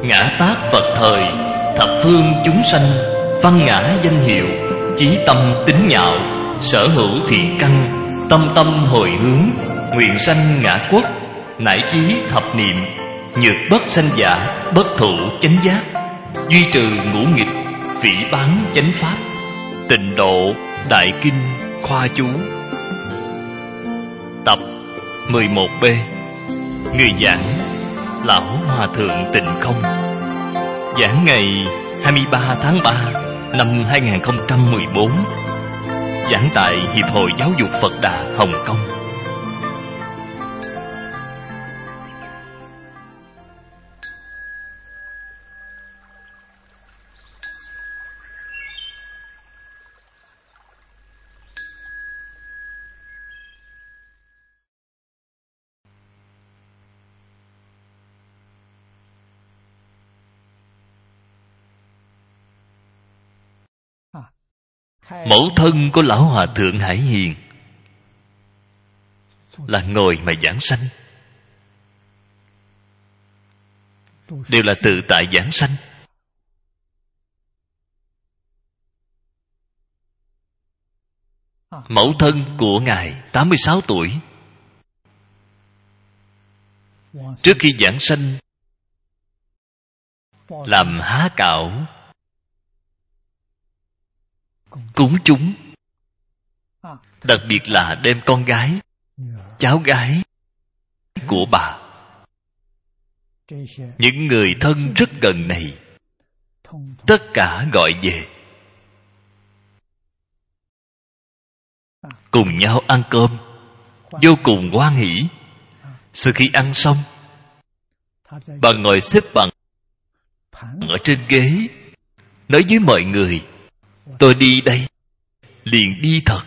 Ngã tát Phật thời, thập phương chúng sanh, văn ngã danh hiệu, chí tâm tính nhạo, sở hữu thiện căn, tâm tâm hồi hướng, nguyện sanh ngã quốc, nải chí thập niệm, nhược bất sanh giả, bất thụ chánh giác, duy trừ ngũ nghịch, phỉ báng chánh pháp. Tịnh độ Đại Kinh Khoa Chú. Tập 11B. Người giảng Lão Hòa Thượng Tịnh Không. Giảng ngày 23 tháng 3 năm 2014. Giảng tại Hiệp hội Giáo dục Phật Đà Hồng Kông. Mẫu thân của Lão Hòa Thượng Hải Hiền là ngồi mà giảng sanh, đều là tự tại giảng sanh. Mẫu thân của Ngài 86 tuổi. Trước khi giảng sanh, làm há cạo cúng chúng, đặc biệt là đem con gái, cháu gái của bà, những người thân rất gần này, tất cả gọi về, cùng nhau ăn cơm, vô cùng hoan hỉ. Sau khi ăn xong, bà ngồi xếp bằng ở trên ghế, nói với mọi người: tôi đi đây, liền đi thật.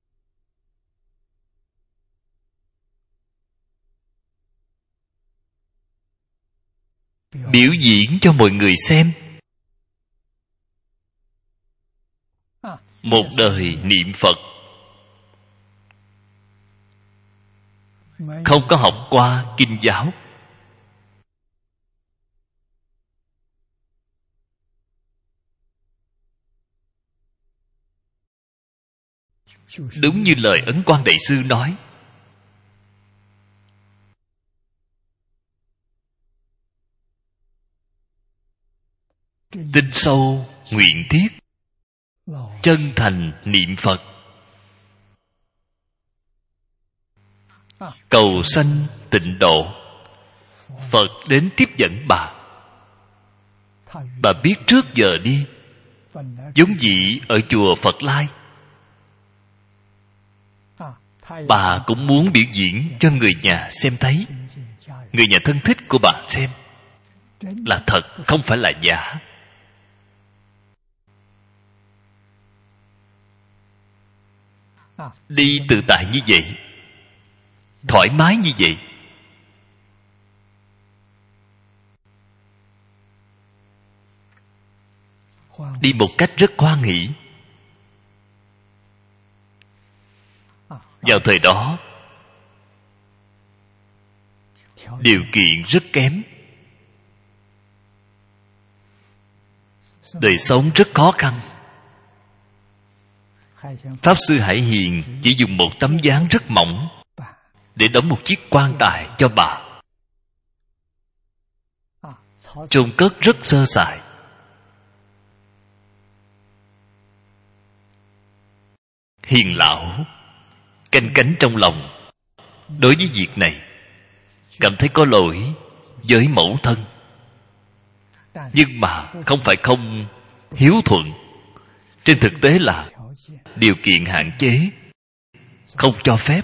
Biểu diễn cho mọi người xem. Một đời niệm Phật, không có học qua kinh giáo, đúng như lời Ấn Quang Đại Sư nói: tinh sâu nguyện thiết, chân thành niệm Phật, cầu sanh tịnh độ. Phật đến tiếp dẫn bà. Bà biết trước giờ đi, vốn dĩ ở chùa Phật Lai, bà cũng muốn biểu diễn cho người nhà xem thấy, người nhà thân thích của bà xem là thật, không phải là giả. Đi tự tại như vậy, thoải mái như vậy, đi một cách rất hoan hỷ. Vào thời đó, điều kiện rất kém, đời sống rất khó khăn. Pháp Sư Hải Hiền chỉ dùng một tấm ván rất mỏng để đóng một chiếc quan tài cho bà, chôn cất rất sơ sài. Hiền lão canh cánh trong lòng, đối với việc này cảm thấy có lỗi với mẫu thân, nhưng mà không phải không hiếu thuận. Trên thực tế là điều kiện hạn chế, không cho phép.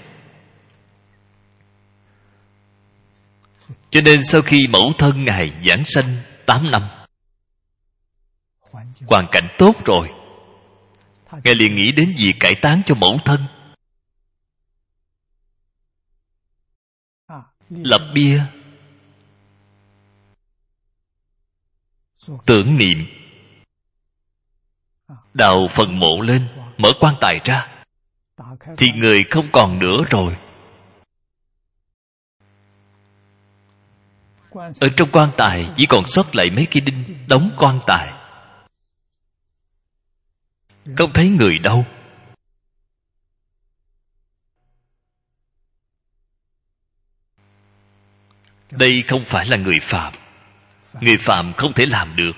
Cho nên sau khi mẫu thân Ngài giảng sanh 8 năm, hoàn cảnh tốt rồi, Ngài liền nghĩ đến việc cải táng cho mẫu thân. Lập bia tưởng niệm, đào phần mộ lên, mở quan tài ra, thì người không còn nữa rồi. Ở trong quan tài chỉ còn sót lại mấy cây đinh đóng quan tài, không thấy người đâu. Đây không phải là người phạm. Người phạm không thể làm được.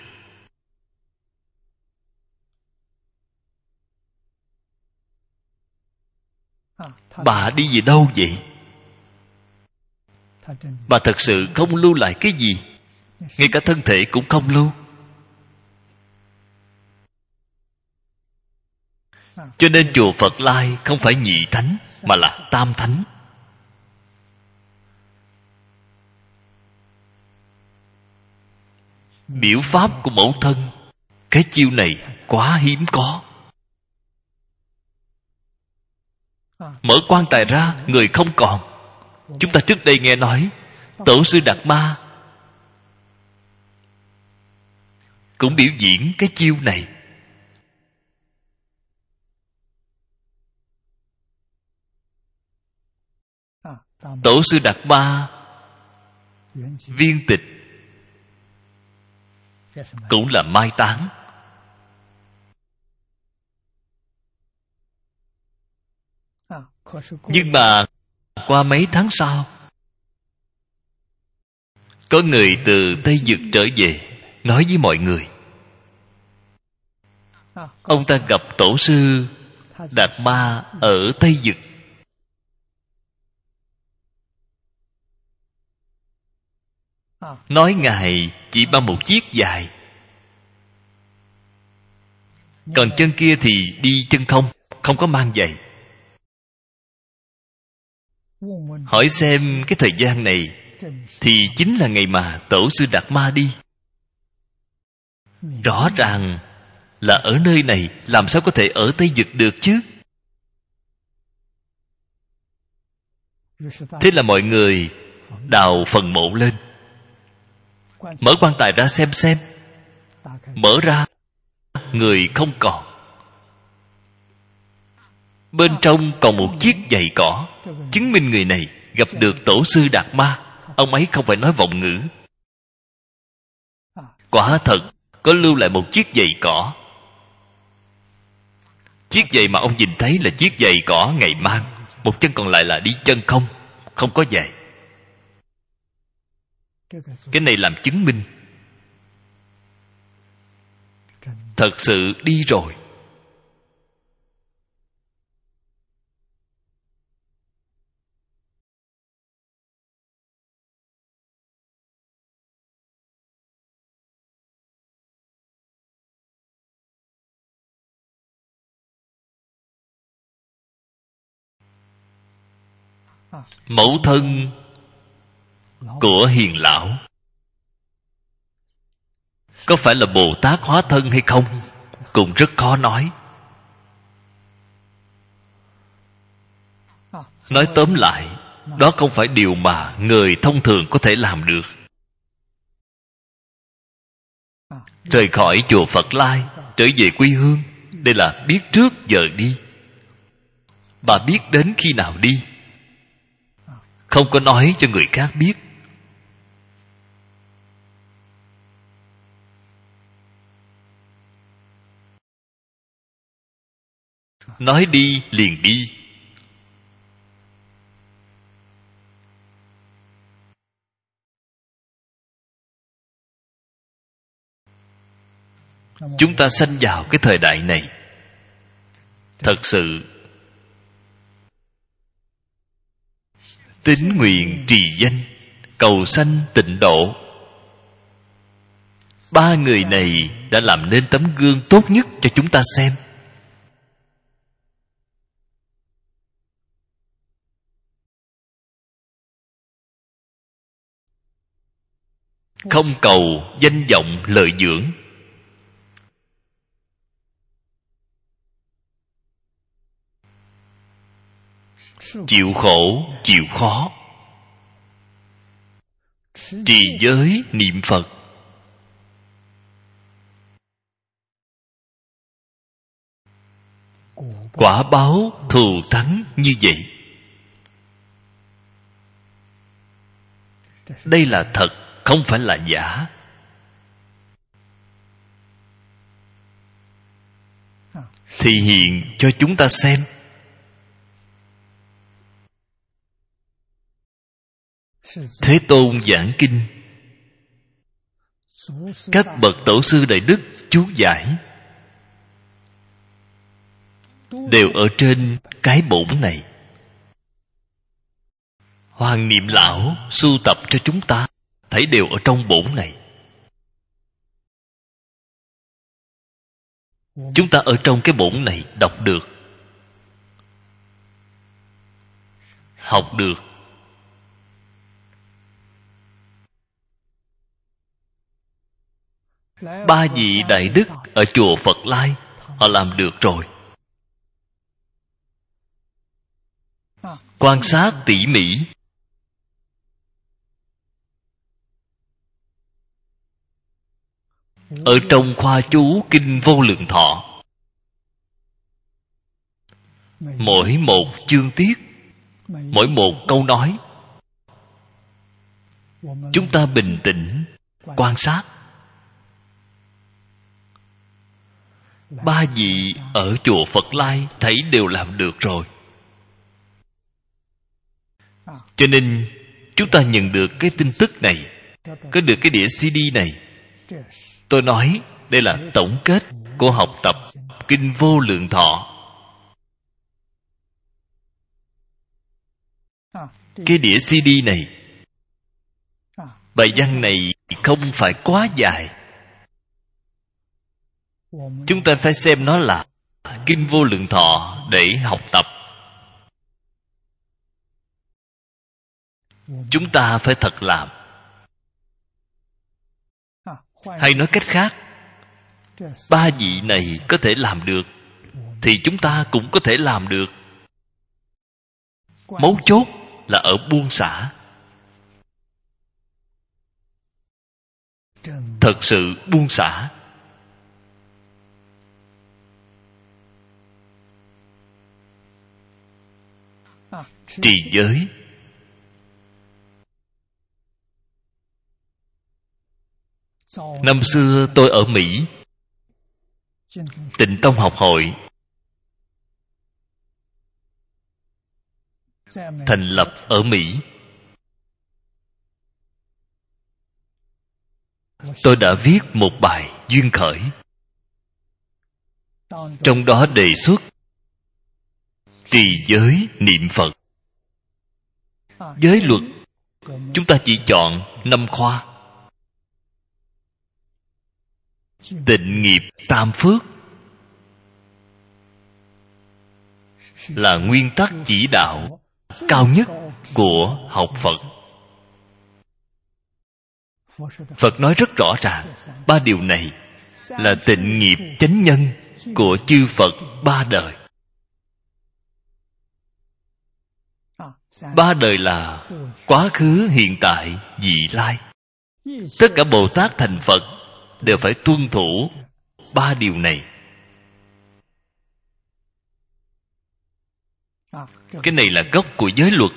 Bà đi về đâu vậy? Bà thật sự không lưu lại cái gì, ngay cả thân thể cũng không lưu. Cho nên chùa Phật Lai không phải nhị thánh, mà là tam thánh. Biểu pháp của mẫu thân, cái chiêu này quá hiếm có. Mở quan tài ra, người không còn. Chúng ta trước đây nghe nói Tổ sư Đạt Ma cũng biểu diễn cái chiêu này. Tổ sư Đạt Ma viên tịch cũng là mai táng. Nhưng mà qua mấy tháng sau, có người từ Tây Dực trở về, nói với mọi người, ông ta gặp Tổ sư Đạt Ma ở Tây Dực. Nói Ngài chỉ mang một chiếc dài, còn chân kia thì đi chân không, không có mang giày. Hỏi xem cái thời gian này thì chính là ngày mà Tổ sư Đạt Ma đi. Rõ ràng là ở nơi này, làm sao có thể ở Tây Dực được chứ? Thế là mọi người đào phần mộ lên, mở quan tài ra xem. Mở ra, người không còn. Bên trong còn một chiếc giày cỏ, chứng minh người này gặp được Tổ sư Đạt Ma. Ông ấy không phải nói vọng ngữ. Quả thật có lưu lại một chiếc giày cỏ. Chiếc giày mà ông nhìn thấy là chiếc giày cỏ Ngài mang. Một chân còn lại là đi chân không, không có giày. Cái này làm chứng minh thật sự đi rồi. Mẫu thân của Hiền Lão có phải là Bồ Tát hóa thân hay không cũng rất khó nói. Nói tóm lại, đó không phải điều mà người thông thường có thể làm được. Rời khỏi chùa Phật Lai, trở về quê hương, đây là biết trước giờ đi. Bà biết đến khi nào đi, không có nói cho người khác biết. Nói đi liền đi. Chúng ta sanh vào cái thời đại này, thật sự tín nguyện trì danh, cầu sanh tịnh độ. Ba người này đã làm nên tấm gương tốt nhất cho chúng ta xem. Không cầu danh vọng lợi dưỡng, chịu khổ chịu khó, trì giới niệm Phật. Quả báo thù thắng như vậy. Đây là thật, không phải là giả. Thì hiện cho chúng ta xem. Thế Tôn giảng kinh, các bậc tổ sư đại đức chú giải đều ở trên cái bổn này. Hoàng Niệm Lão sưu tập cho chúng ta, thấy đều ở trong bổn này. Chúng ta ở trong cái bổn này đọc được, học được. Ba vị đại đức ở chùa Phật Lai, họ làm được rồi. Quan sát tỉ mỉ, ở trong khoa chú Kinh Vô Lượng Thọ, mỗi một chương tiết, mỗi một câu nói, chúng ta bình tĩnh quan sát. Ba vị ở chùa Phật Lai thấy đều làm được rồi. Cho nên chúng ta nhận được cái tin tức này, có được cái đĩa CD này. Tôi nói đây là tổng kết của học tập Kinh Vô Lượng Thọ. Cái đĩa CD này, bài văn này không phải quá dài. Chúng ta phải xem nó là Kinh Vô Lượng Thọ để học tập. Chúng ta phải thật làm. Hay nói cách khác, ba vị này có thể làm được thì chúng ta cũng có thể làm được. Mấu chốt là ở buông xả. Thật sự buông xả. Trì giới. Năm xưa tôi ở Mỹ, Tịnh Tông học hội thành lập ở Mỹ. Tôi đã viết một bài duyên khởi, trong đó đề xuất trì giới niệm Phật. Giới luật chúng ta chỉ chọn 5 khoa: tịnh nghiệp tam phước là nguyên tắc chỉ đạo cao nhất của học Phật. Phật nói rất rõ ràng, 3 điều này là tịnh nghiệp chánh nhân của chư Phật 3 đời. 3 đời là quá khứ, hiện tại, vị lai. Tất cả Bồ Tát thành Phật đều phải tuân thủ 3 điều này. Cái này là gốc của giới luật.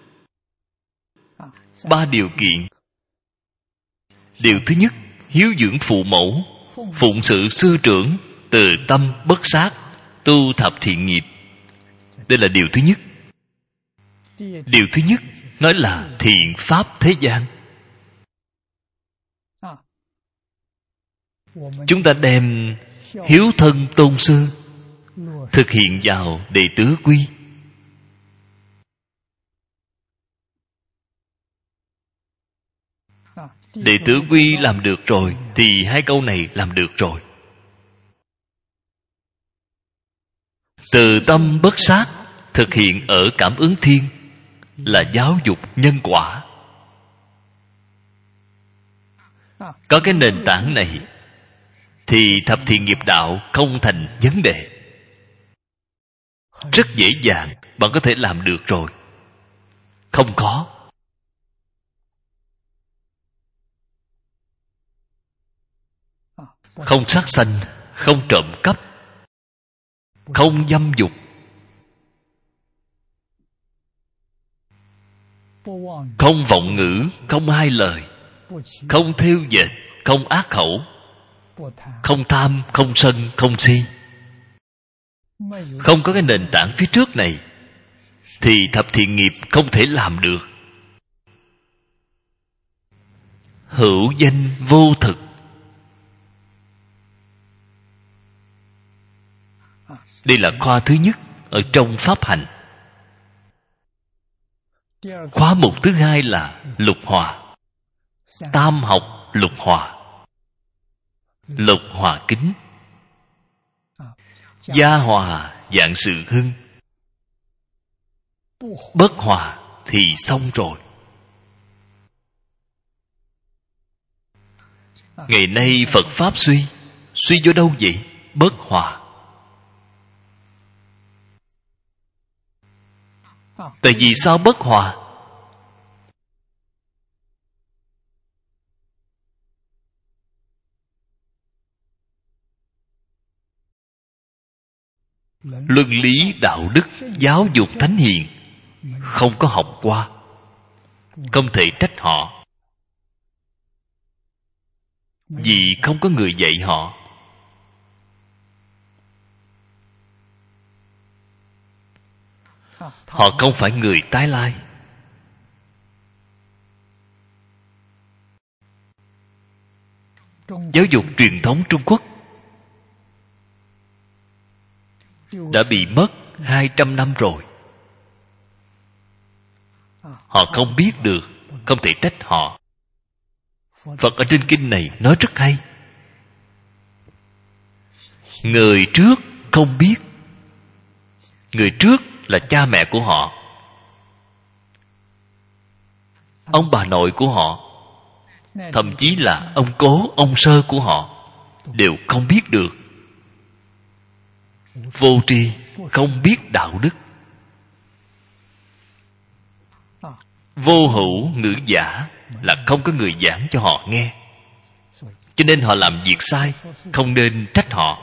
3 điều kiện. Điều thứ nhất, hiếu dưỡng phụ mẫu, phụng sự sư trưởng, từ tâm bất sát, tu thập thiện nghiệp. Đây là điều thứ nhất. Điều thứ nhất nói là thiện pháp thế gian. Chúng ta đem hiếu thân tôn sư thực hiện vào đệ tứ quy. Đệ tứ quy làm được rồi thì 2 câu này làm được rồi. Từ tâm bất sát thực hiện ở cảm ứng thiên là giáo dục nhân quả. Có cái nền tảng này thì thập thiện nghiệp đạo không thành vấn đề. Rất dễ dàng bạn có thể làm được rồi. Không có. Không sát sanh, không trộm cắp, không dâm dục, không vọng ngữ, không hai lời, không thêu dệt, không ác khẩu, không tham, không sân, không si. Không có cái nền tảng phía trước này thì thập thiện nghiệp không thể làm được. Hữu danh vô thực. Đây là khoa thứ nhất ở trong pháp hành. Khóa mục thứ hai là lục hòa. Tam học lục hòa. Lục hòa kính, gia hòa vạn sự hưng. Bất hòa thì xong rồi. Ngày nay Phật Pháp suy vô đâu vậy? Bất hòa. Tại vì sao bất hòa? Luân lý đạo đức, giáo dục thánh hiền không có học qua, không thể trách họ, vì không có người dạy họ. Họ không phải người tái lai. Giáo dục truyền thống Trung Quốc đã bị mất 200 năm rồi. Họ không biết được, không thể trách họ. Phật ở trên kinh này nói rất hay. Người trước không biết. Người trước là cha mẹ của họ, ông bà nội của họ, thậm chí là ông cố, ông sơ của họ đều không biết được. Vô tri, không biết đạo đức. Vô hữu ngữ giả là không có người giảng cho họ nghe, cho nên họ làm việc sai, không nên trách họ.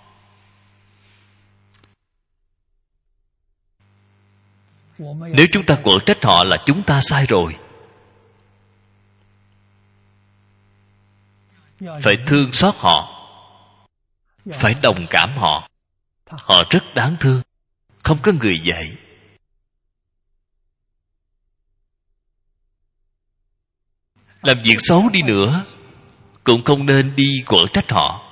Nếu chúng ta quở trách họ là chúng ta sai rồi. Phải thương xót họ, phải đồng cảm họ. Họ rất đáng thương, không có người dạy. Làm việc xấu đi nữa cũng không nên đi quở trách họ.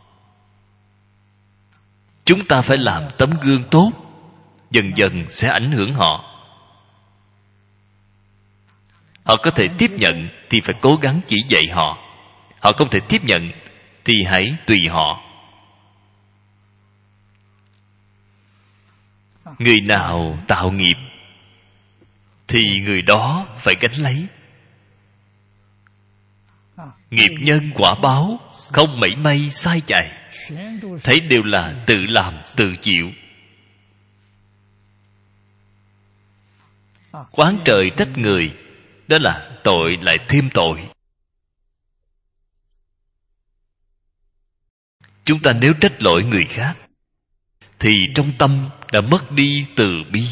Chúng ta phải làm tấm gương tốt, dần dần sẽ ảnh hưởng họ. Họ có thể tiếp nhận thì phải cố gắng chỉ dạy họ. Họ không thể tiếp nhận thì hãy tùy họ. Người nào tạo nghiệp thì người đó phải gánh lấy. Nghiệp nhân quả báo không mảy may sai chạy, thấy đều là tự làm tự chịu. Oán trời trách người, đó là tội lại thêm tội. Chúng ta nếu trách lỗi người khác thì trong tâm đã mất đi từ bi.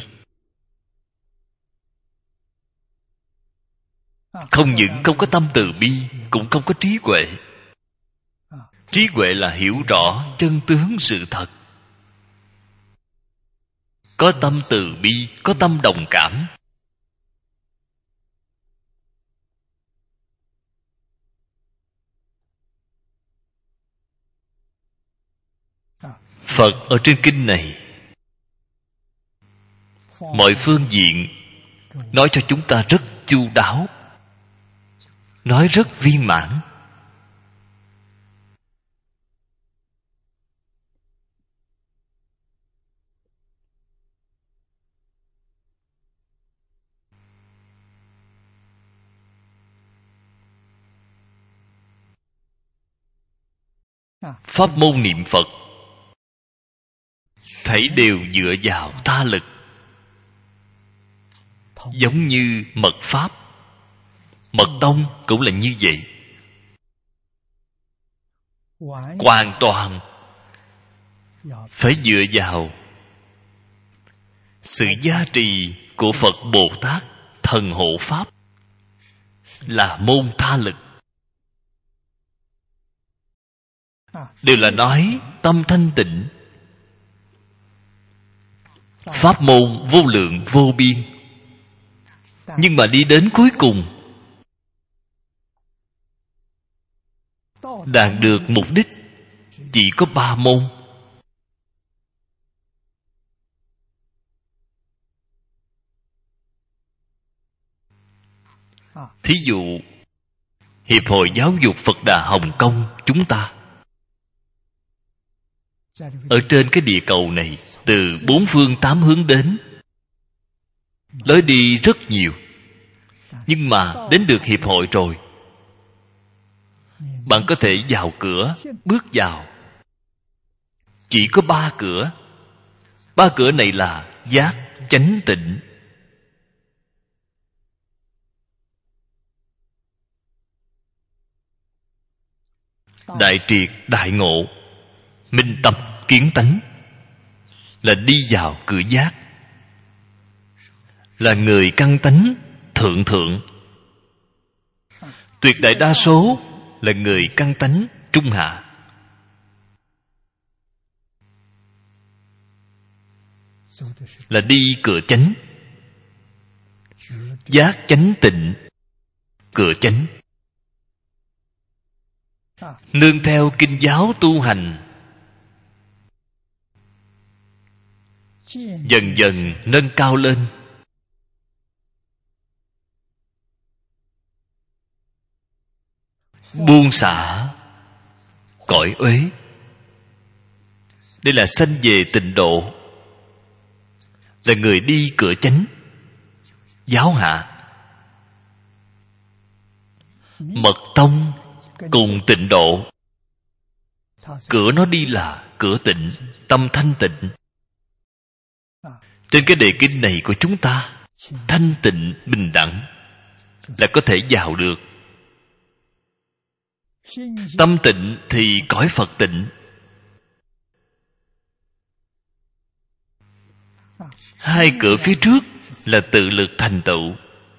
Không những không có tâm từ bi, cũng không có trí huệ. Trí huệ là hiểu rõ chân tướng sự thật. Có tâm từ bi, có tâm đồng cảm. Phật ở trên kinh này mọi phương diện nói cho chúng ta rất chu đáo, nói rất viên mãn. Pháp môn niệm Phật thảy đều dựa vào tha lực, giống như mật pháp. Mật tông cũng là như vậy, hoàn toàn phải dựa vào sự gia trì của Phật Bồ Tát thần hộ pháp, là môn tha lực. đều là nói tâm thanh tịnh. Pháp môn vô lượng vô biên, nhưng mà đi đến cuối cùng đạt được mục đích chỉ có 3 môn. Thí dụ Hiệp hội Giáo dục Phật Đà Hồng Kông chúng ta, ở trên cái địa cầu này, từ 4 phương 8 hướng đến, lối đi rất nhiều. Nhưng mà đến được hiệp hội rồi, bạn có thể vào cửa, bước vào. Chỉ có 3 cửa. 3 cửa này là giác, chánh, tịnh. Đại triệt, đại ngộ, minh tâm, kiến tánh là đi vào cửa giác, là người căn tánh thượng thượng. Tuyệt đại đa số là người căn tánh trung hạ. Là đi cửa chánh. Giác chánh tịnh, cửa chánh. Nương theo kinh giáo tu hành, dần dần nâng cao lên. Buông xả cõi uế. Đây là sanh về tịnh độ, là người đi cửa chánh. Giáo hạ mật tông cùng tịnh độ, cửa nó đi là cửa tịnh, tâm thanh tịnh. Trên cái đề kinh này của chúng ta, thanh tịnh bình đẳng là có thể vào được. Tâm tịnh thì cõi Phật tịnh. Hai cửa phía trước là tự lực thành tựu.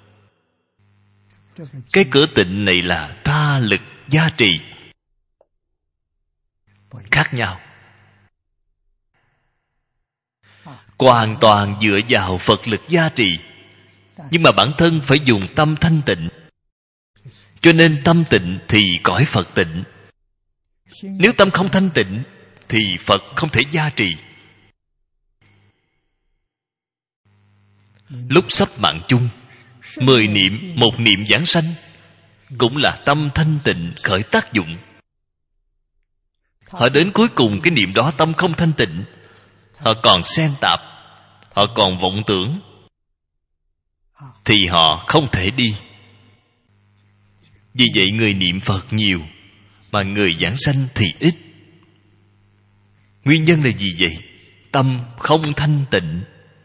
Cái cửa tịnh này là tha lực gia trì, khác nhau. Hoàn toàn dựa vào Phật lực gia trì, nhưng mà bản thân phải dùng tâm thanh tịnh. Cho nên tâm tịnh thì cõi Phật tịnh. Nếu tâm không thanh tịnh thì Phật không thể gia trì. Lúc sắp mạng chung, 10 niệm, 1 niệm giảng sanh, cũng là tâm thanh tịnh khởi tác dụng. Họ đến cuối cùng cái niệm đó tâm không thanh tịnh, họ còn xen tạp, họ còn vọng tưởng, thì họ không thể đi. Vì vậy người niệm Phật nhiều, mà người giảng sanh thì ít. Nguyên nhân là gì vậy? Tâm không thanh tịnh.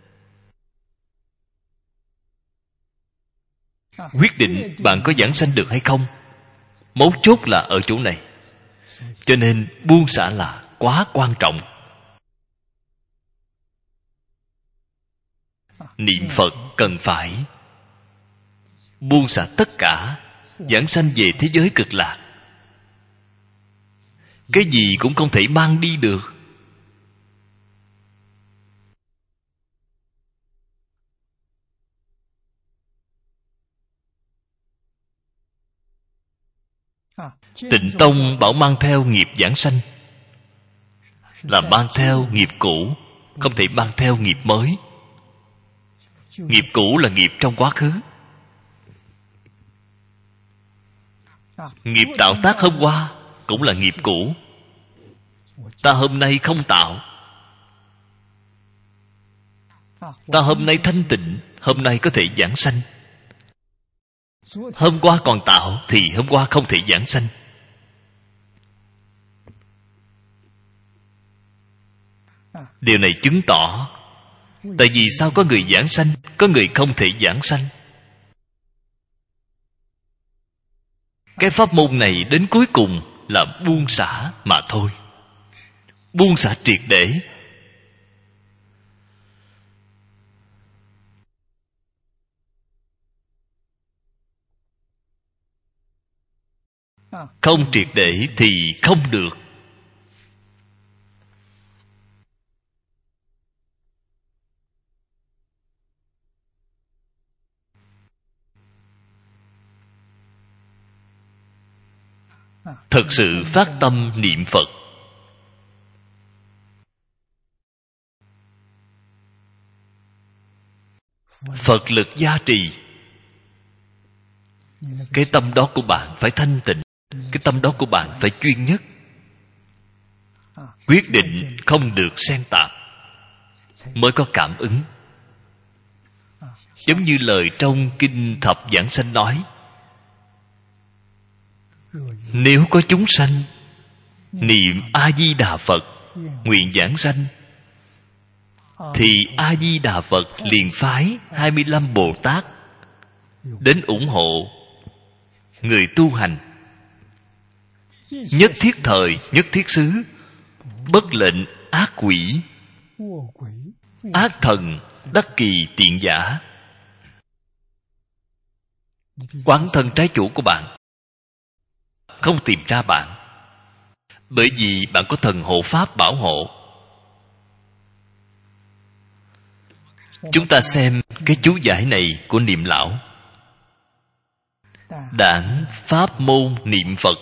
Quyết định bạn có giảng sanh được hay không, mấu chốt là ở chỗ này. Cho nên buông xả là quá quan trọng. Niệm Phật cần phải buông xả tất cả, giảng sanh về thế giới cực lạc. Cái gì cũng không thể mang đi được. Tịnh Tông bảo mang theo nghiệp giảng sanh là mang theo nghiệp cũ, không thể mang theo nghiệp mới. Nghiệp cũ là nghiệp trong quá khứ. Nghiệp tạo tác hôm qua cũng là nghiệp cũ. Ta hôm nay không tạo, ta hôm nay thanh tịnh, hôm nay có thể giảng sanh. Hôm qua còn tạo thì hôm qua không thể giảng sanh. Điều này chứng tỏ tại vì sao có người giảng sanh, có người không thể giảng sanh. Cái pháp môn này đến cuối cùng là buông xả mà thôi. Buông xả triệt để. Không triệt để thì không được. thật sự phát tâm niệm Phật. Phật lực gia trì, cái tâm đó của bạn phải thanh tịnh, cái tâm đó của bạn phải chuyên nhất, quyết định không được xen tạp, mới có cảm ứng. Giống như lời trong Kinh Thập Giảng Sanh nói, nếu có chúng sanh niệm A-di-đà Phật nguyện giảng sanh, thì A-di-đà Phật liền phái 25 Bồ Tát đến ủng hộ người tu hành. Nhất thiết thời, nhất thiết xứ, bất lệnh ác quỷ, ác thần, đắc kỳ tiện giả. Quán thân trái chủ của bạn không tìm ra bạn, bởi vì bạn có thần hộ pháp bảo hộ. Chúng ta xem cái chú giải này của Niệm Lão: đảng pháp môn niệm Phật,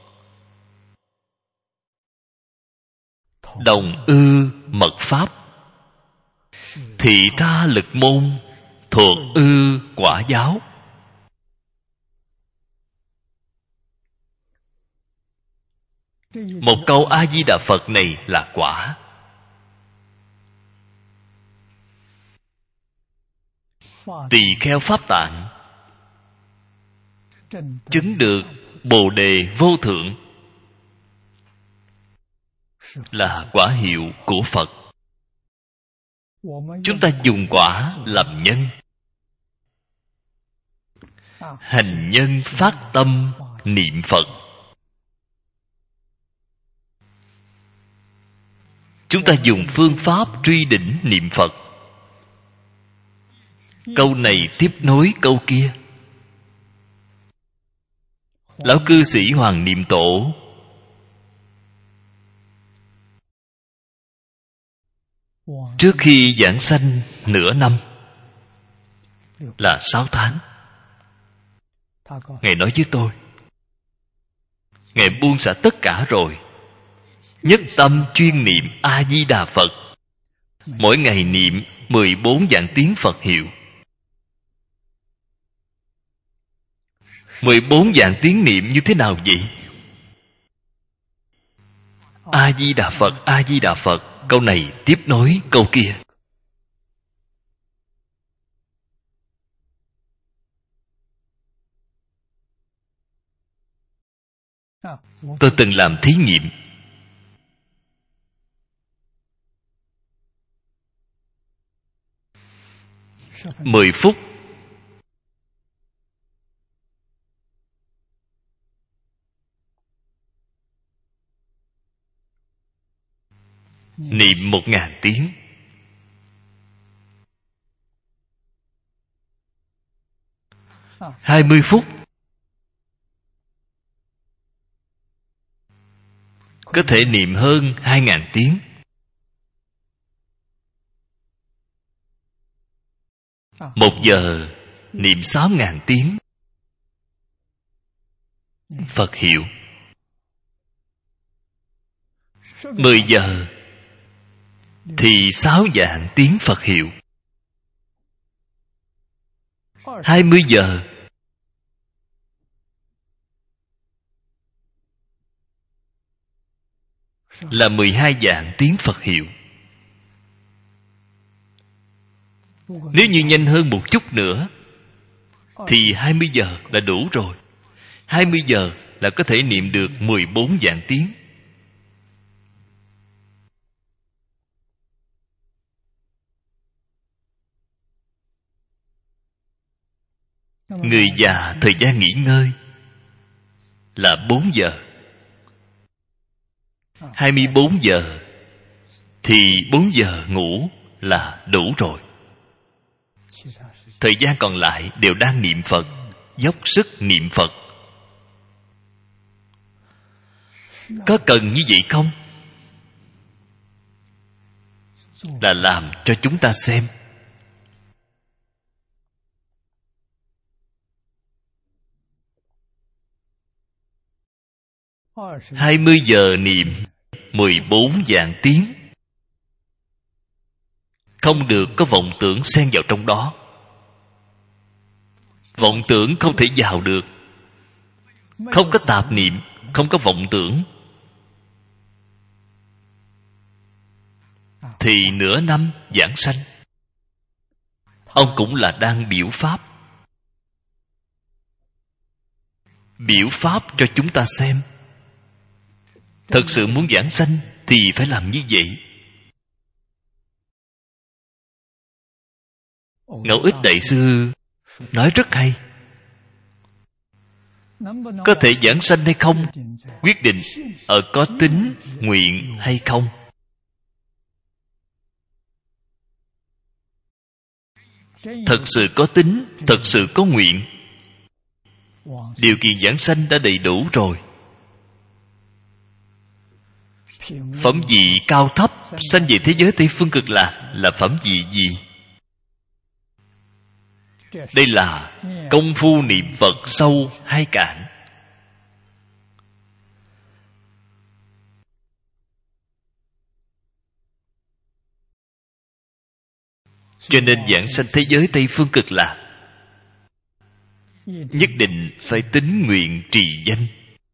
đồng ư mật pháp, thị tha lực môn, thuộc ư quả giáo. Một câu A Di Đà Phật này là quả. Tỳ kheo pháp tạng chứng được Bồ đề vô thượng là quả hiệu của Phật. Chúng ta dùng quả làm nhân, hành nhân phát tâm niệm Phật. Chúng ta dùng phương pháp truy đỉnh niệm Phật. Câu này tiếp nối câu kia. Lão cư sĩ Hoàng Niệm Tổ trước khi giảng sanh nửa năm là 6 tháng, Ngài nói với tôi, Ngài buông xả tất cả rồi, nhất tâm chuyên niệm A-di-đà Phật, mỗi ngày niệm 14 vạn tiếng Phật hiệu. 14 vạn tiếng niệm như thế nào vậy? A-di-đà Phật, A-di-đà Phật. Câu này tiếp nối câu kia. Tôi từng làm thí nghiệm. Mười phút niệm 1000 tiếng. À, 20 phút có thể niệm hơn 2000 tiếng. à, 1 giờ niệm 6000 tiếng Phật hiệu. 10 giờ thì 6 vạn tiếng Phật hiệu. 20 giờ là 12 vạn tiếng Phật hiệu. Nếu như nhanh hơn một chút nữa thì 20 giờ là đủ rồi. 20 giờ là có thể niệm được 14 vạn tiếng. Người già thời gian nghỉ ngơi là 4 giờ. 24 giờ thì 4 giờ ngủ là đủ rồi. Thời gian còn lại đều đang niệm Phật, dốc sức niệm Phật. Có cần như vậy không? Là làm cho chúng ta xem. 20 giờ niệm 14 vạn tiếng. Không được có vọng tưởng xen vào trong đó. Vọng tưởng không thể vào được. Không có tạp niệm, không có vọng tưởng, thì nửa năm giảng sanh. Ông cũng là đang biểu pháp. Biểu pháp cho chúng ta xem. Thật sự muốn giảng sanh thì phải làm như vậy. Ngẫu Ích Đại sư nói rất hay. Có thể giảng sanh hay không, quyết định ở có tín nguyện hay không. Thật sự có tín, thật sự có nguyện, điều kiện giảng sanh đã đầy đủ rồi. Phẩm vị cao thấp sanh về thế giới Tây Phương Cực Lạc là phẩm vị gì? Đây là công phu niệm Phật sâu hai cạn. Cho nên giảng sanh thế giới Tây Phương Cực Lạc nhất định phải tín nguyện trì danh.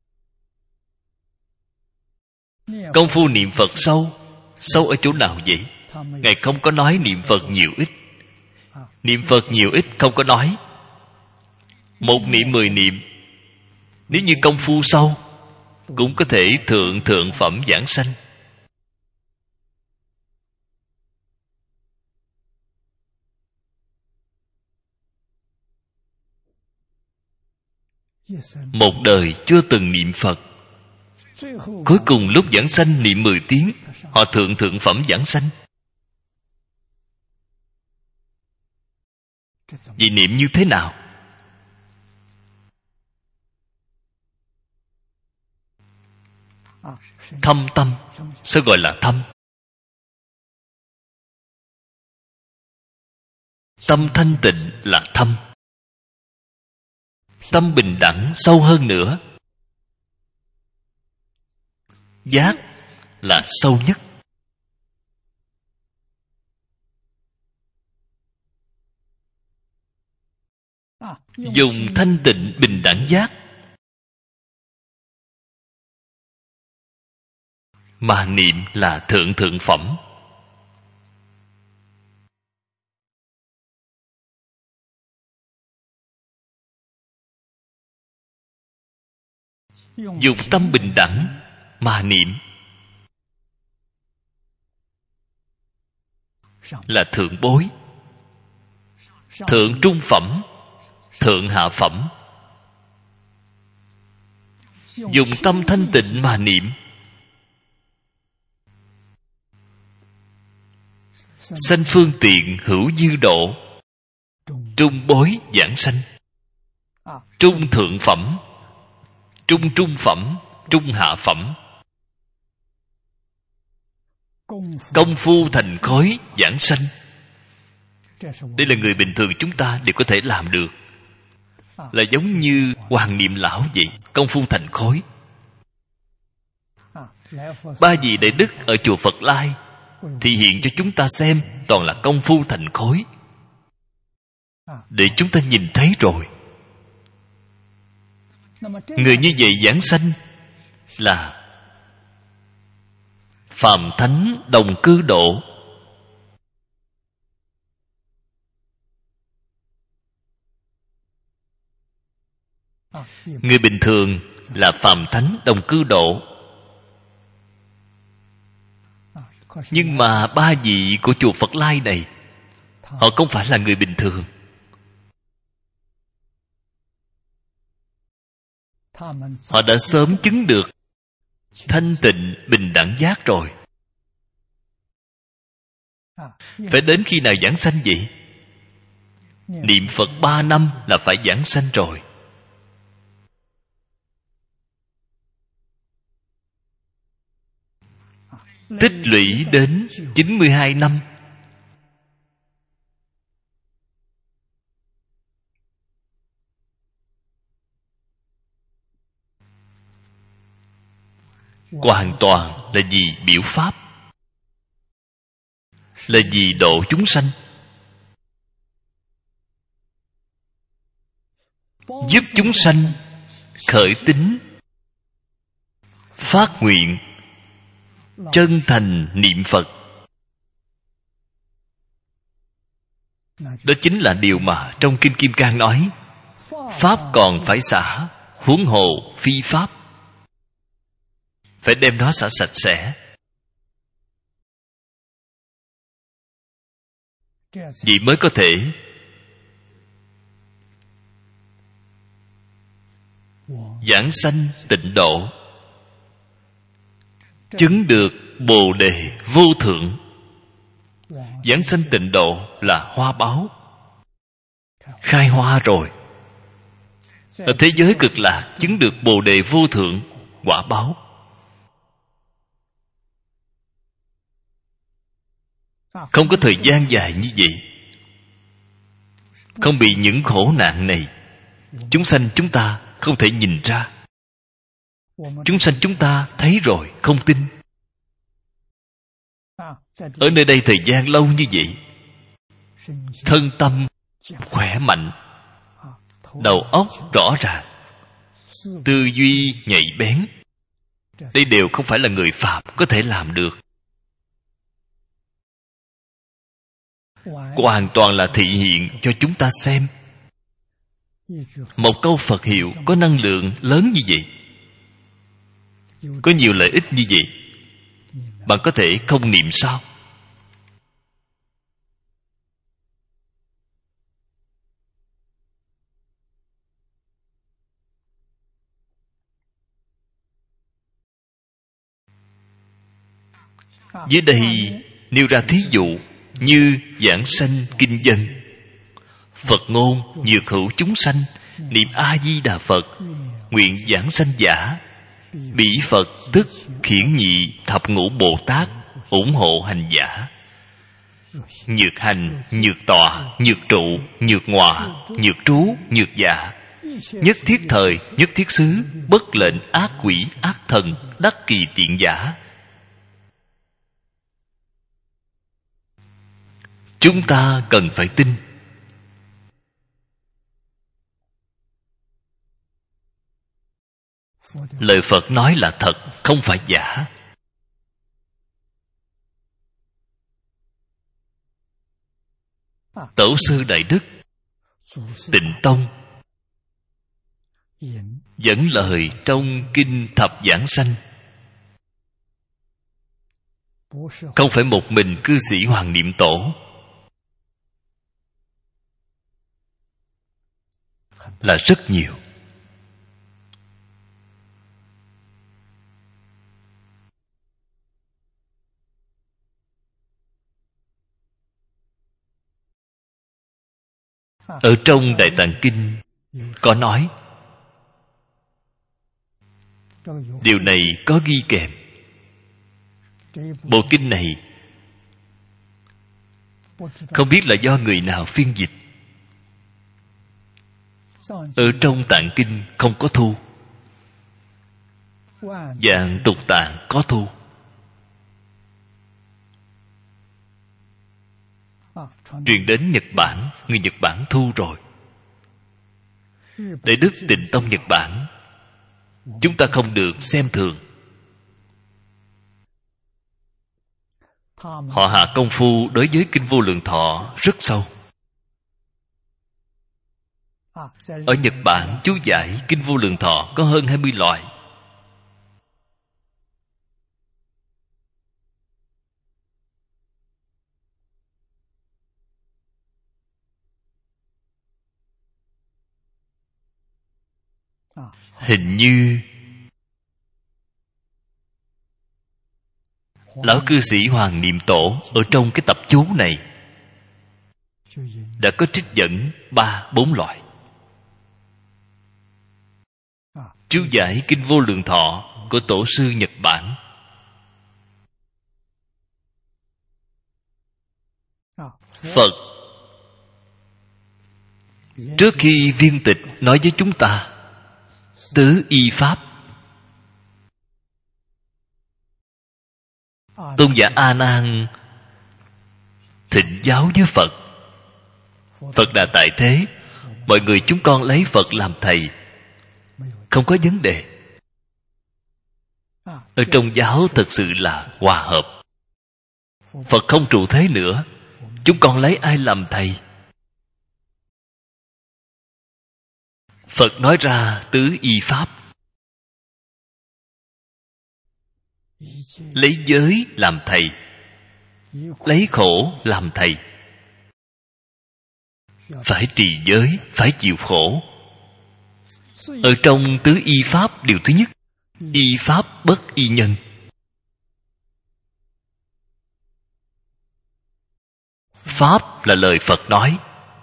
Công phu niệm Phật sâu, sâu ở chỗ nào vậy? Ngài không có nói niệm Phật nhiều ít. Niệm Phật nhiều ít không có nói. Một niệm 10 niệm, nếu như công phu sâu, cũng có thể thượng phẩm giảng sanh. Một đời chưa từng niệm Phật, cuối cùng lúc giảng sanh niệm 10 tiếng, họ thượng phẩm giảng sanh. Vì niệm như thế nào? Thâm tâm. Sao gọi là thâm? Tâm thanh tịnh là thâm. Tâm bình đẳng sâu hơn nữa. Giác là sâu nhất. Dùng thanh tịnh bình đẳng giác mà niệm là thượng phẩm. Dùng tâm bình đẳng mà niệm là thượng bối, thượng trung phẩm, thượng hạ phẩm. Dùng tâm thanh tịnh mà niệm, sanh phương tiện hữu dư độ, trung bối giảng sanh, trung thượng phẩm, trung phẩm, trung hạ phẩm. Công phu thành khối giảng sanh. Đây là người bình thường chúng ta đều có thể làm được. Là giống như Hoàng Niệm Lão vậy. Công phu thành khối. Ba vị đại đức ở chùa Phật Lai thì hiện cho chúng ta xem toàn là công phu thành khối, để chúng ta nhìn thấy rồi. Người như vậy giảng sanh là phàm thánh đồng cư độ. Người bình thường là phàm thánh đồng cư độ. Nhưng mà ba vị của chùa Phật Lai này, họ không phải là người bình thường. Họ đã sớm chứng được thanh tịnh bình đẳng giác rồi. Phải đến khi nào giảng sanh vậy? Niệm Phật 3 năm là phải giảng sanh rồi. Tích lũy đến 92 năm. hoàn toàn là vì biểu pháp, là vì độ chúng sanh, giúp chúng sanh khởi tín, phát nguyện, chân thành niệm Phật. Đó chính là điều mà trong Kinh Kim Cang nói: pháp còn phải xả, huống hồ phi pháp. Phải đem nó xả sạch sẽ. Vậy mới có thể giảng sanh tịnh độ, chứng được Bồ Đề vô thượng. Giảng sanh tịnh độ là hoa báo, khai hoa rồi. Ở thế giới cực lạc chứng được Bồ Đề vô thượng, quả báo. Không có thời gian dài như vậy, không bị những khổ nạn này. Chúng sanh chúng ta không thể nhìn ra. Chúng sanh chúng ta thấy rồi không tin. Ở nơi đây thời gian lâu như vậy, thân tâm khỏe mạnh, đầu óc rõ ràng, tư duy nhạy bén. Đây đều không phải là người phàm có thể làm được. Hoàn toàn là thị hiện cho chúng ta xem. Một câu Phật hiệu có năng lượng lớn như vậy, có nhiều lợi ích như vậy, bạn có thể không niệm sao? Dưới đây nêu ra thí dụ như giảng sanh kinh dân: Phật ngôn nhược hữu chúng sanh, niệm A Di Đà Phật, nguyện giảng sanh giả. Bỉ Phật tức khiển nhị thập ngũ Bồ Tát, ủng hộ hành giả. Nhược hành, nhược tọa, nhược trụ, nhược ngọa, nhược trú, nhược dạ. Nhất thiết thời, nhất thiết xứ, bất lệnh ác quỷ, ác thần, đắc kỳ tiện giả. Chúng ta cần phải tin. Lời Phật nói là thật, không phải giả. Tổ sư Đại Đức Tịnh Tông dẫn lời trong Kinh Thập Giảng Sanh. Không phải một mình cư sĩ Hoàng Niệm Tổ, là rất nhiều. Ở trong Đại Tạng Kinh có nói, điều này có ghi kèm. Bộ kinh này không biết là do người nào phiên dịch. Ở trong Tạng Kinh không có thu, Vạn Tục Tạng có thu. Truyền đến Nhật Bản, người Nhật Bản thu rồi. Đại Đức Tịnh Tông Nhật Bản, chúng ta không được xem thường. Họ hạ công phu đối với Kinh Vô Lượng Thọ rất sâu. Ở Nhật Bản chú giải Kinh Vô Lượng Thọ có hơn 20 loại. Hình như lão cư sĩ Hoàng Niệm Tổ ở trong cái tập chú này đã có trích dẫn 3-4 loại. Chú giải Kinh Vô Lượng Thọ của Tổ sư Nhật Bản. Phật trước khi viên tịch nói với chúng ta tứ y pháp. tôn giả A Nan thịnh giáo với Phật. Phật là tại thế, mọi người chúng con lấy Phật làm thầy, không có vấn đề. Ở trong giáo thật sự là hòa hợp. Phật không trụ thế nữa, chúng con lấy ai làm thầy? Phật nói ra tứ y pháp, lấy giới làm thầy, lấy khổ làm thầy. Phải trì giới, phải chịu khổ. Ở trong tứ y pháp, điều thứ nhất, y pháp bất y nhân. Pháp là lời Phật nói,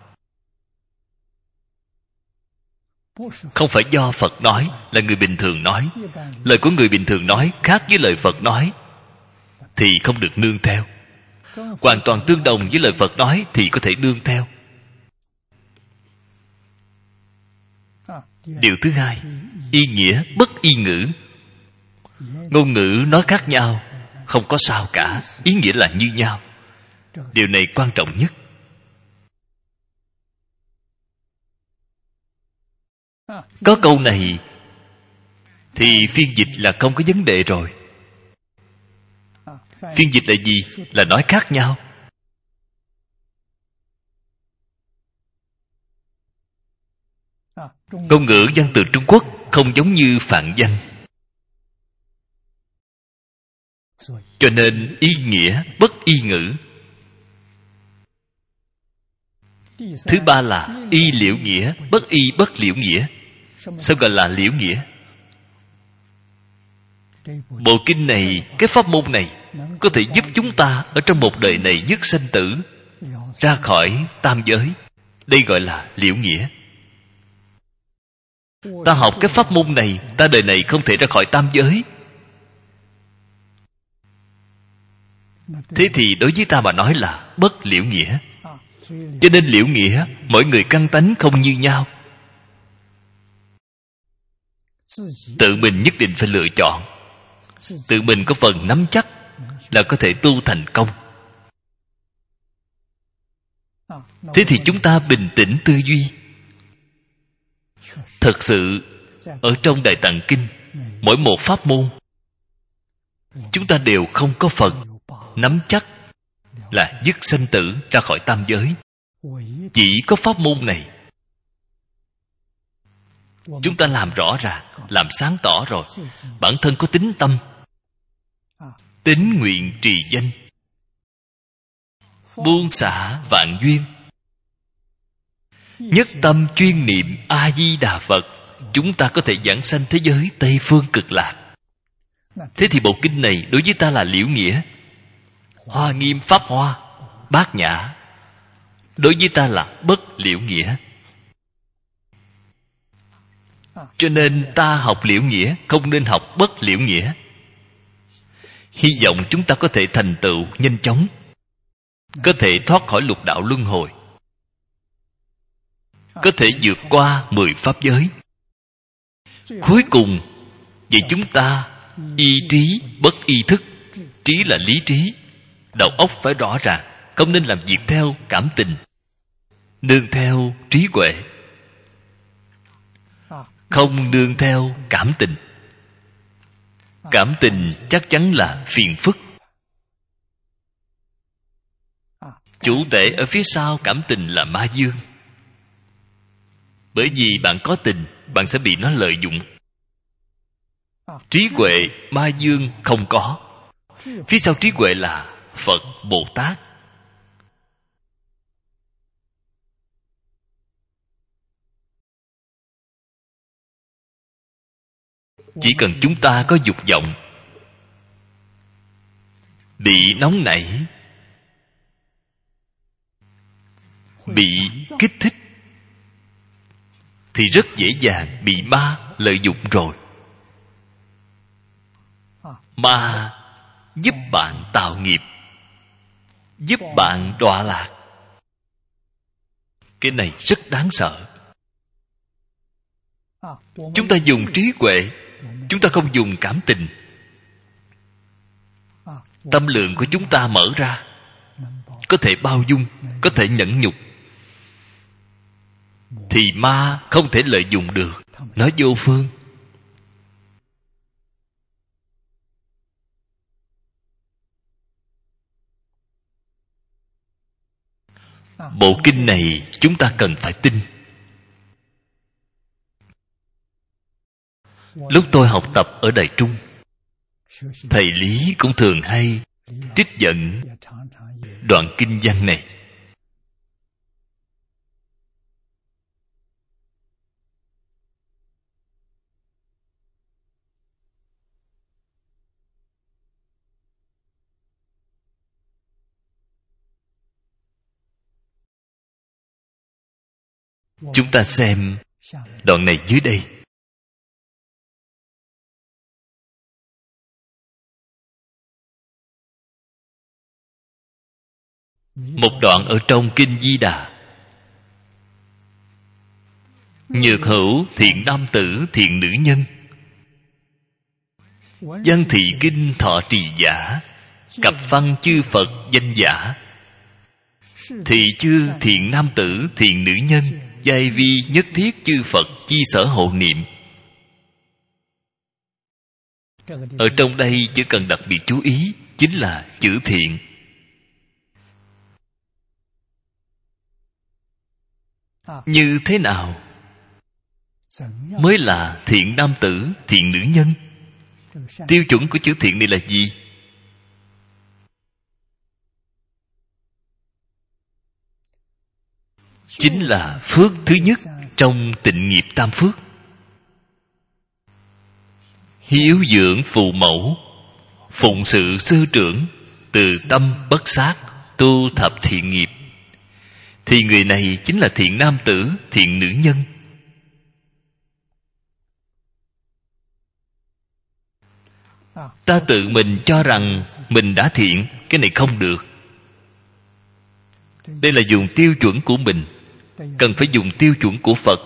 không phải do Phật nói, là người bình thường nói. Lời của người bình thường nói khác với lời Phật nói thì không được nương theo. Hoàn toàn tương đồng với lời Phật nói thì có thể nương theo. Điều thứ hai, y nghĩa bất y ngữ. Ngôn ngữ nói khác nhau, không có sao cả, ý nghĩa là như nhau. Điều này quan trọng nhất. Có câu này thì phiên dịch là không có vấn đề rồi. Phiên dịch là gì? Là nói khác nhau. Ngôn ngữ văn từ Trung Quốc không giống như Phạn văn, cho nên y nghĩa bất y ngữ. Thứ ba là y liễu nghĩa bất y bất liễu nghĩa. Sao gọi là liễu nghĩa? Bộ kinh này, cái pháp môn này có thể giúp chúng ta ở trong một đời này dứt sanh tử, ra khỏi tam giới. Đây gọi là liễu nghĩa. Ta học cái pháp môn này, ta đời này không thể ra khỏi tam giới. Thế thì đối với ta mà nói là bất liễu nghĩa. Cho nên liễu nghĩa, mỗi người căn tánh không như nhau. Tự mình nhất định phải lựa chọn. Tự mình có phần nắm chắc là có thể tu thành công. Thế thì chúng ta bình tĩnh tư duy. Thật sự ở trong Đại Tạng Kinh, mỗi một pháp môn chúng ta đều không có phần nắm chắc là dứt sanh tử ra khỏi tam giới. Chỉ có pháp môn này chúng ta làm rõ ràng, làm sáng tỏ rồi. Bản thân có tín tâm, tín nguyện trì danh, buông xả vạn duyên, nhất tâm chuyên niệm A Di Đà Phật, chúng ta có thể giảng sanh thế giới Tây Phương Cực Lạc. Thế thì bộ kinh này đối với ta là liễu nghĩa. Hoa Nghiêm Pháp Hoa, Bát Nhã đối với ta là bất liễu nghĩa. Cho nên ta học liễu nghĩa, không nên học bất liễu nghĩa. Hy vọng chúng ta có thể thành tựu nhanh chóng, có thể thoát khỏi lục đạo luân hồi, có thể vượt qua 10 pháp giới. Cuối cùng vậy chúng ta y trí bất y thức. Trí là lý trí, đầu óc phải rõ ràng, không nên làm việc theo cảm tình, nương theo trí huệ, không nương theo cảm tình. Cảm tình chắc chắn là phiền phức. Chủ tể ở phía sau cảm tình là ma dương. Bởi vì bạn có tình, bạn sẽ bị nó lợi dụng. Trí huệ, ma dương không có. Phía sau trí huệ là Phật, Bồ Tát. Chỉ cần chúng ta có dục vọng, bị nóng nảy, bị kích thích, thì rất dễ dàng bị ma lợi dụng rồi. Ma giúp bạn tạo nghiệp, giúp bạn đọa lạc. Cái này rất đáng sợ. Chúng ta dùng trí huệ, chúng ta không dùng cảm tình. tâm lượng của chúng ta mở ra, có thể bao dung, có thể nhẫn nhục, thì ma không thể lợi dụng được. Nó vô phương. Bộ kinh này chúng ta cần phải tin. Lúc tôi học tập ở Đài Trung, thầy Lý cũng thường hay trích dẫn đoạn kinh văn này. Chúng ta xem đoạn này dưới đây. Một đoạn ở trong Kinh Di Đà. Nhược hữu thiện nam tử thiện nữ nhân, văn thị kinh thọ trì giả, cập văn chư Phật danh giả. Thị chư thiện nam tử thiện nữ nhân, giai vi nhất thiết chư Phật chi sở hộ niệm. Ở trong đây chỉ cần đặc biệt chú ý chính là chữ thiện. Như thế nào mới là thiện nam tử thiện nữ nhân? Tiêu chuẩn của chữ thiện này là gì? Chính là phước thứ nhất trong tịnh nghiệp tam phước. Hiếu dưỡng phụ mẫu, phụng sự sư trưởng, từ tâm bất sát, tu thập thiện nghiệp, thì người này chính là thiện nam tử thiện nữ nhân. Ta tự mình cho rằng mình đã thiện, cái này không được. Đây là dùng tiêu chuẩn của mình, cần phải dùng tiêu chuẩn của Phật.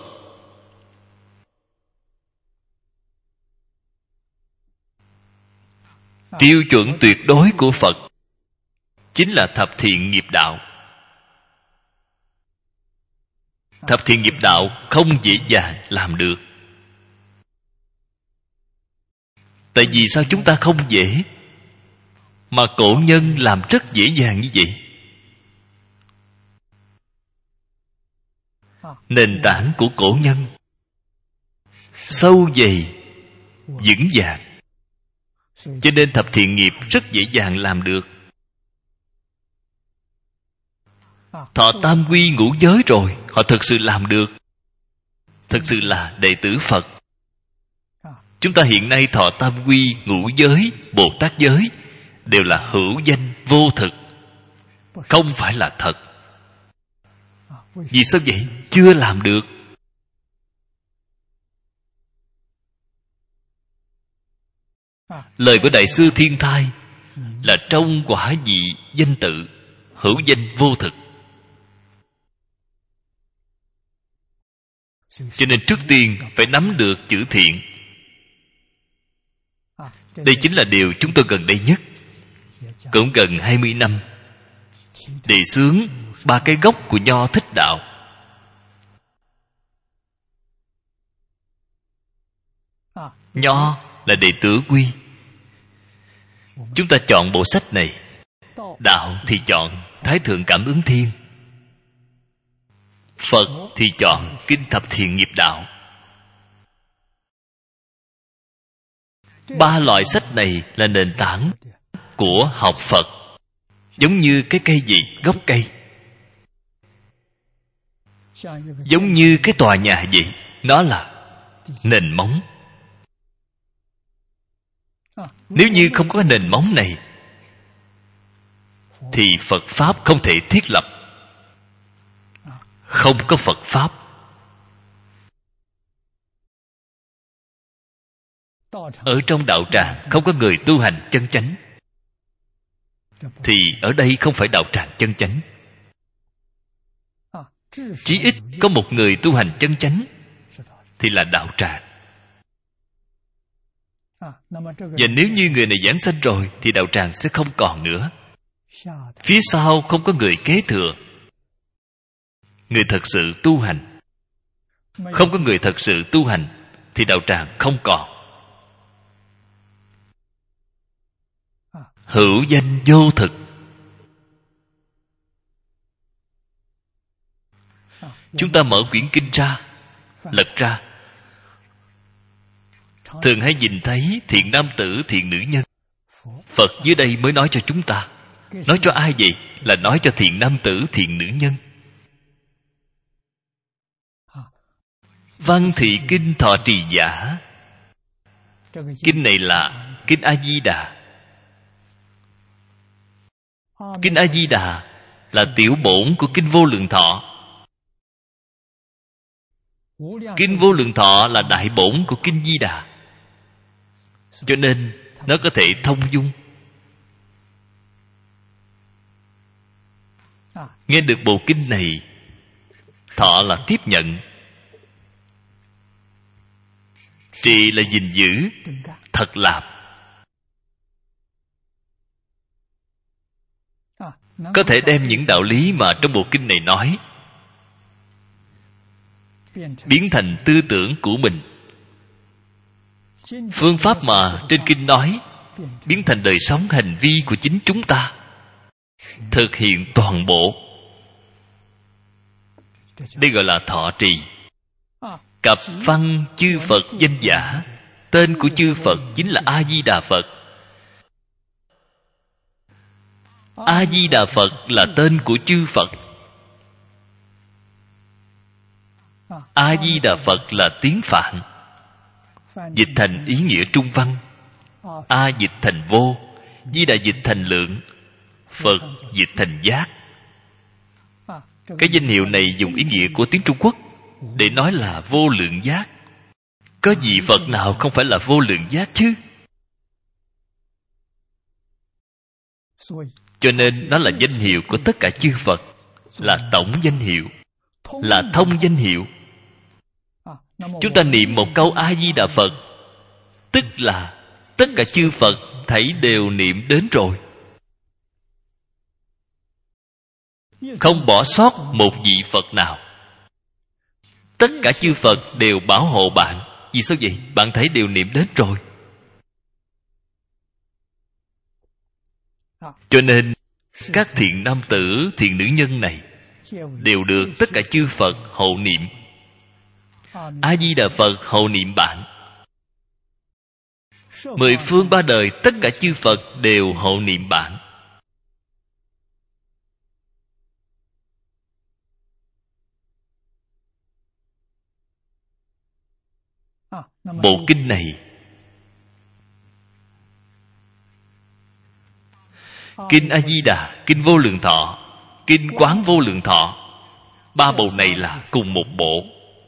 Tiêu chuẩn tuyệt đối của Phật chính là thập thiện nghiệp đạo. Thập thiện nghiệp đạo không dễ dàng làm được. Tại vì sao chúng ta không dễ, mà cổ nhân làm rất dễ dàng như vậy? Nền tảng của cổ nhân sâu dày, vững vàng, cho nên thập thiện nghiệp rất dễ dàng làm được. Thọ tam quy ngũ giới rồi, họ thực sự làm được, thực sự là đệ tử Phật. Chúng ta hiện nay thọ tam quy ngũ giới, Bồ Tát giới đều là hữu danh vô thực, không phải là thật. Vì sao vậy? Chưa làm được. Lời của Đại sư Thiên Thai là trong quả vị danh tự, hữu danh vô thực. Cho nên trước tiên phải nắm được chữ thiện. Đây chính là điều chúng tôi gần đây nhất, cũng gần 20 năm, đề xướng 3 cái gốc của Nho Thích Đạo. Nho là đệ tử quy. Chúng ta chọn bộ sách này. Đạo thì chọn Thái Thượng Cảm Ứng Thiên, Phật thì chọn Kinh Thập Thiện Nghiệp Đạo. 3 loại sách này là nền tảng của học Phật. Giống như cái cây gì? Gốc cây. Giống như cái tòa nhà vậy, nó là nền móng. Nếu như không có nền móng này thì Phật Pháp không thể thiết lập. Không có Phật Pháp, ở trong đạo tràng không có người tu hành chân chánh, thì ở đây không phải đạo tràng chân chánh. Chí ít có một người tu hành chân chánh thì là đạo tràng. Và nếu như người này giảng sanh rồi thì đạo tràng sẽ không còn nữa. Phía sau không có người kế thừa, người thật sự tu hành. Không có người thật sự tu hành thì đạo tràng không còn. Hữu danh vô thực. Chúng ta mở quyển kinh ra, lật ra, thường hay nhìn thấy thiện nam tử, thiện nữ nhân. Phật dưới đây mới nói cho chúng ta. Nói cho ai vậy? Là nói cho thiện nam tử, thiện nữ nhân. Văn thị kinh thọ trì giả. Kinh này là kinh A Di Đà. Kinh A Di Đà là tiểu bổn của kinh Vô Lượng Thọ. Kinh Vô Lượng Thọ là đại bổn của kinh Di Đà, cho nên nó có thể thông dung. Nghe được bộ kinh này, thọ là tiếp nhận, trì là gìn giữ, thật làm. Có thể đem những đạo lý mà trong bộ kinh này nói biến thành tư tưởng của mình. Phương pháp mà trên kinh nói biến thành đời sống hành vi của chính chúng ta, thực hiện toàn bộ. Đây gọi là thọ trì. Cập văn chư Phật danh giả. Tên của chư Phật chính là A Di Đà Phật. A Di Đà Phật là tên của chư Phật. A Di Đà Phật là tiếng Phạn, dịch thành ý nghĩa trung văn. A dịch thành vô, Di Đà dịch thành lượng, Phật dịch thành giác. Cái danh hiệu này dùng ý nghĩa của tiếng Trung Quốc để nói là vô lượng giác. Có gì Phật nào không phải là vô lượng giác chứ? Cho nên nó là danh hiệu của tất cả chư Phật, là tổng danh hiệu, là thông danh hiệu. Chúng ta niệm một câu A Di Đà Phật, tức là tất cả chư Phật thảy đều niệm đến rồi, không bỏ sót một vị Phật nào. Tất cả chư Phật đều bảo hộ bạn. Vì sao vậy? Bạn thấy đều niệm đến rồi. Cho nên các thiện nam tử, thiện nữ nhân này đều được tất cả chư Phật hộ niệm. A Di Đà Phật hộ niệm bạn. Mười phương ba đời tất cả chư Phật đều hộ niệm bạn. Bộ kinh này kinh A Di Đà, kinh Vô Lượng Thọ, kinh Quán Vô Lượng Thọ, ba bộ này là cùng một bộ.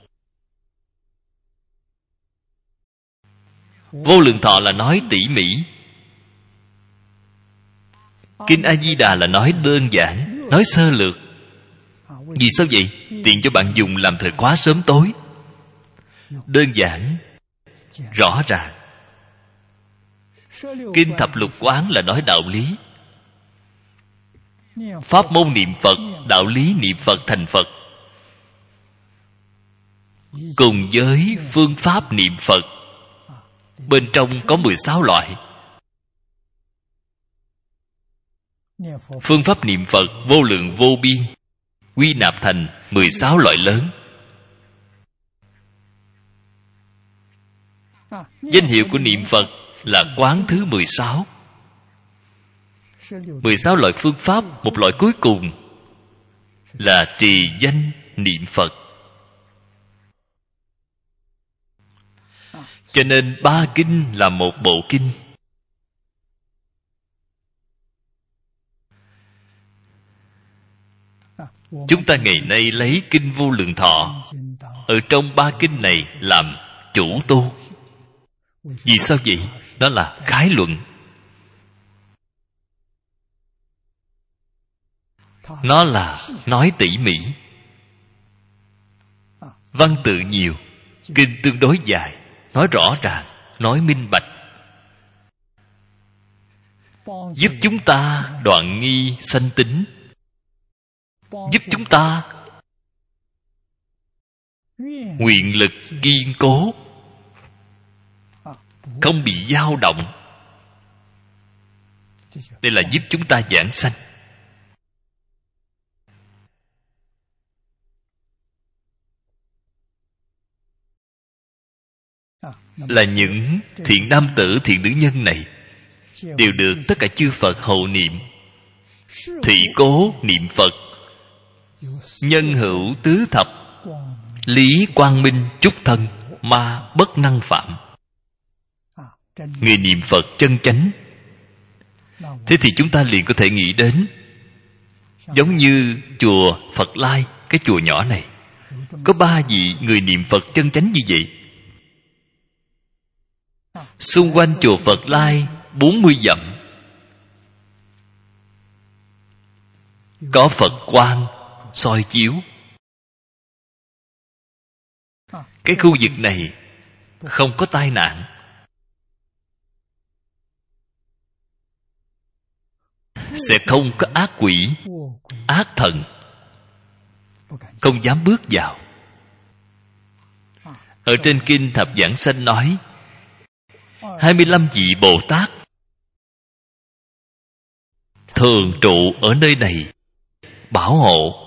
Vô Lượng Thọ là nói tỉ mỉ, kinh A Di Đà là nói đơn giản, nói sơ lược. Vì sao vậy? Tiện cho bạn dùng làm thời khóa sớm tối. Đơn giản, rõ ràng. Kinh Thập Lục Quán là nói đạo lý, pháp môn niệm Phật, đạo lý niệm Phật thành Phật, cùng với phương pháp niệm Phật. Bên trong có 16 loại. Phương pháp niệm Phật vô lượng vô biên, quy nạp thành 16 loại lớn. Danh hiệu của niệm Phật là quán thứ 16. 16 loại phương pháp, một loại cuối cùng là trì danh niệm Phật. Cho nên ba kinh là một bộ kinh. Chúng ta ngày nay lấy kinh Vô Lượng Thọ ở trong ba kinh này làm chủ tu. Vì sao vậy? Đó là khái luận. Nó là nói tỉ mỉ. Văn tự nhiều, kinh tương đối dài, nói rõ ràng, nói minh bạch. giúp chúng ta đoạn nghi sanh tính, giúp chúng ta nguyện lực kiên cố, không bị dao động. Đây là giúp chúng ta giảng sanh. Là những thiện nam tử, thiện nữ nhân này đều được tất cả chư Phật hộ niệm, thị cố niệm Phật, nhân hữu tứ thập, lý quang minh chúc thân, ma bất năng phạm. Người niệm Phật chân chánh. Thế thì chúng ta liền có thể nghĩ đến, giống như chùa Phật Lai, cái chùa nhỏ này, có 3 vị người niệm Phật chân chánh như vậy. Xung quanh chùa Phật Lai 40 dặm có Phật quang soi chiếu. Cái khu vực này không có tai nạn, sẽ không có ác quỷ, ác thần không dám bước vào. Ở trên kinh Thập Giảng Sanh nói 25 vị Bồ Tát thường trụ ở nơi này bảo hộ.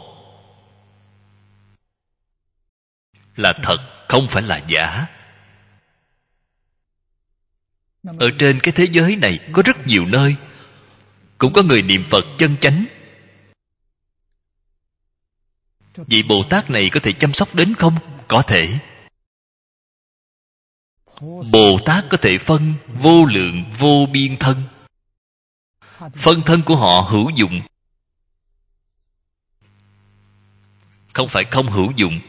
Là thật, không phải là giả. Ở trên cái thế giới này có rất nhiều nơi cũng có người niệm Phật chân chánh. Vị Bồ Tát này có thể chăm sóc đến không? Có thể. Bồ Tát có thể phân vô lượng vô biên thân. Phân thân của họ hữu dụng, không phải không hữu dụng.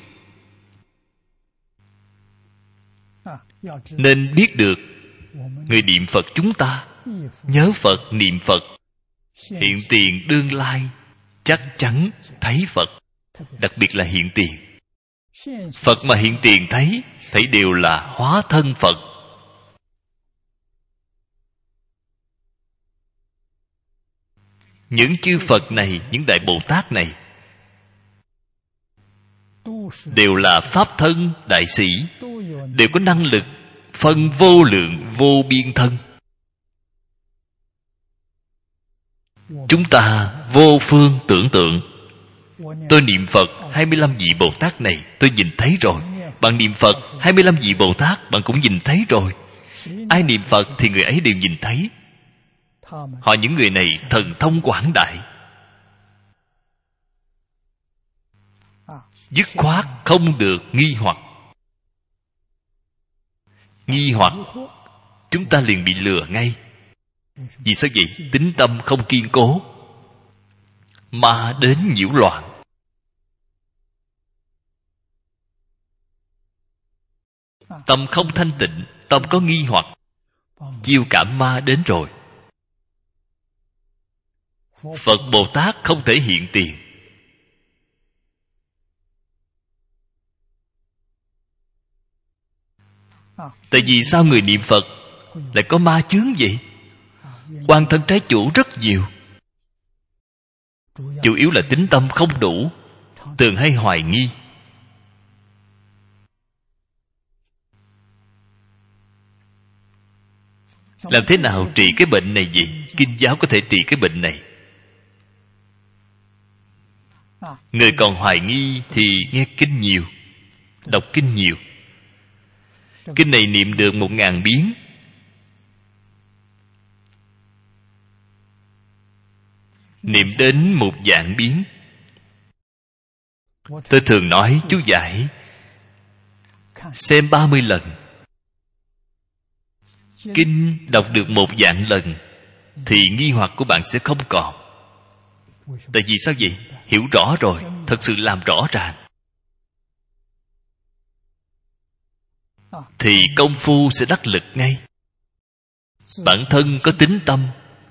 Nên biết được, người niệm Phật chúng ta nhớ Phật, niệm Phật, hiện tiền đương lai chắc chắn thấy Phật. Đặc biệt là hiện tiền. Phật mà hiện tiền thấy đều là hóa thân Phật. Những chư Phật này, những Đại Bồ Tát này đều là Pháp thân đại sĩ, đều có năng lực phân vô lượng vô biên thân. Chúng ta vô phương tưởng tượng. Tôi niệm Phật 25 vị Bồ Tát này tôi nhìn thấy rồi. Bạn niệm Phật 25 vị Bồ Tát bạn cũng nhìn thấy rồi. Ai niệm Phật thì người ấy đều nhìn thấy. Họ những người này thần thông quảng đại, dứt khoát không được nghi hoặc. Nghi hoặc chúng ta liền bị lừa ngay. Vì sao vậy? Tín tâm không kiên cố, ma đến nhiễu loạn. Tâm không thanh tịnh, tâm có nghi hoặc, chiêu cảm ma đến rồi. Phật Bồ Tát không thể hiện tiền. Tại vì sao người niệm Phật lại có ma chướng vậy? Quan thân trái chủ rất nhiều. Chủ yếu là tín tâm không đủ, thường hay hoài nghi. Làm thế nào trị cái bệnh này vậy? Kinh giáo có thể trị cái bệnh này. Người còn hoài nghi thì nghe kinh nhiều, đọc kinh nhiều. Kinh này niệm được 1000 biến. Niệm đến 1 vạn biến. Tôi thường nói chú giải xem 30 lần. Kinh đọc được 1 vạn lần thì nghi hoặc của bạn sẽ không còn. Tại vì sao vậy? Hiểu rõ rồi, thật sự làm rõ ràng, thì công phu sẽ đắc lực ngay. Bản thân có tín tâm,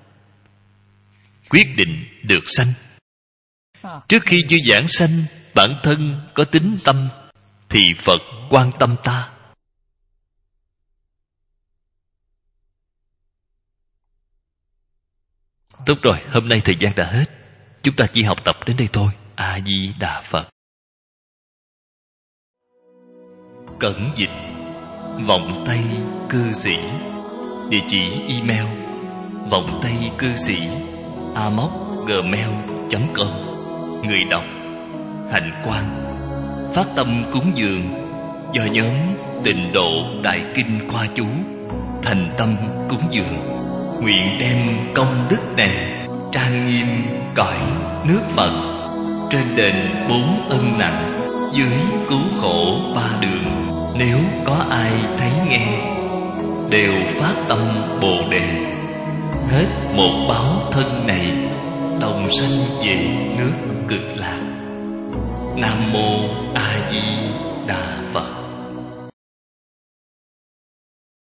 quyết định được sanh. Trước khi chưa giảng sanh, bản thân có tín tâm thì Phật quan tâm ta. Tốt rồi, hôm nay thời gian đã hết. Chúng ta chỉ học tập đến đây thôi. A Di Đà Phật. Cẩn dịch Vọng Tây Cư Sĩ. Địa chỉ email vọng tây cư sĩ amos@gmail.com. Người đọc Hạnh Quang. Phát tâm cúng dường do nhóm Tịnh Độ Đại Kinh Khoa Chú thành tâm cúng dường, nguyện đem công đức này trang nghiêm cõi nước Phật, trên đền 4 ân nặng, dưới cứu khổ 3 đường. Nếu có ai thấy nghe, đều phát tâm Bồ Đề, hết một báo thân này, đồng sanh về nước Cực Lạc. Nam Mô A Di Đà Phật.